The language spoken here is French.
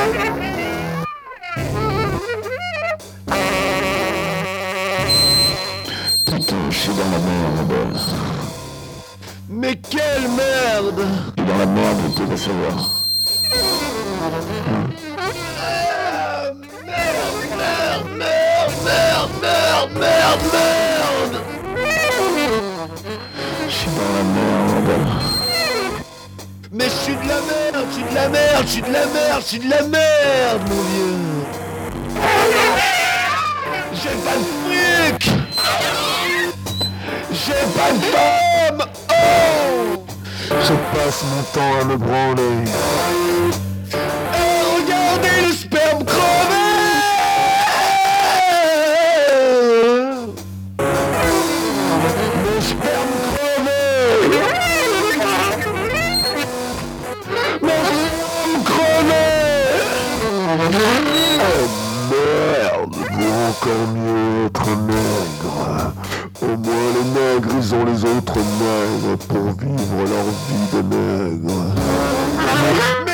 Putain, je suis dans la merde. Mais quelle merde! Je suis dans la merde, tu vas savoir. Merde! Je suis dans la merde. Mais je suis de la merde, mon vieux! J'ai pas de fric! J'ai pas de femme! Oh! Je passe mon temps à me branler. Regardez le sperme crevé! Mon sperme crevé! Mon sperme crevé! Oh merde, vaut encore mieux être nègre. Au moins les nègres, ils ont les autres nègres pour vivre leur vie de nègre.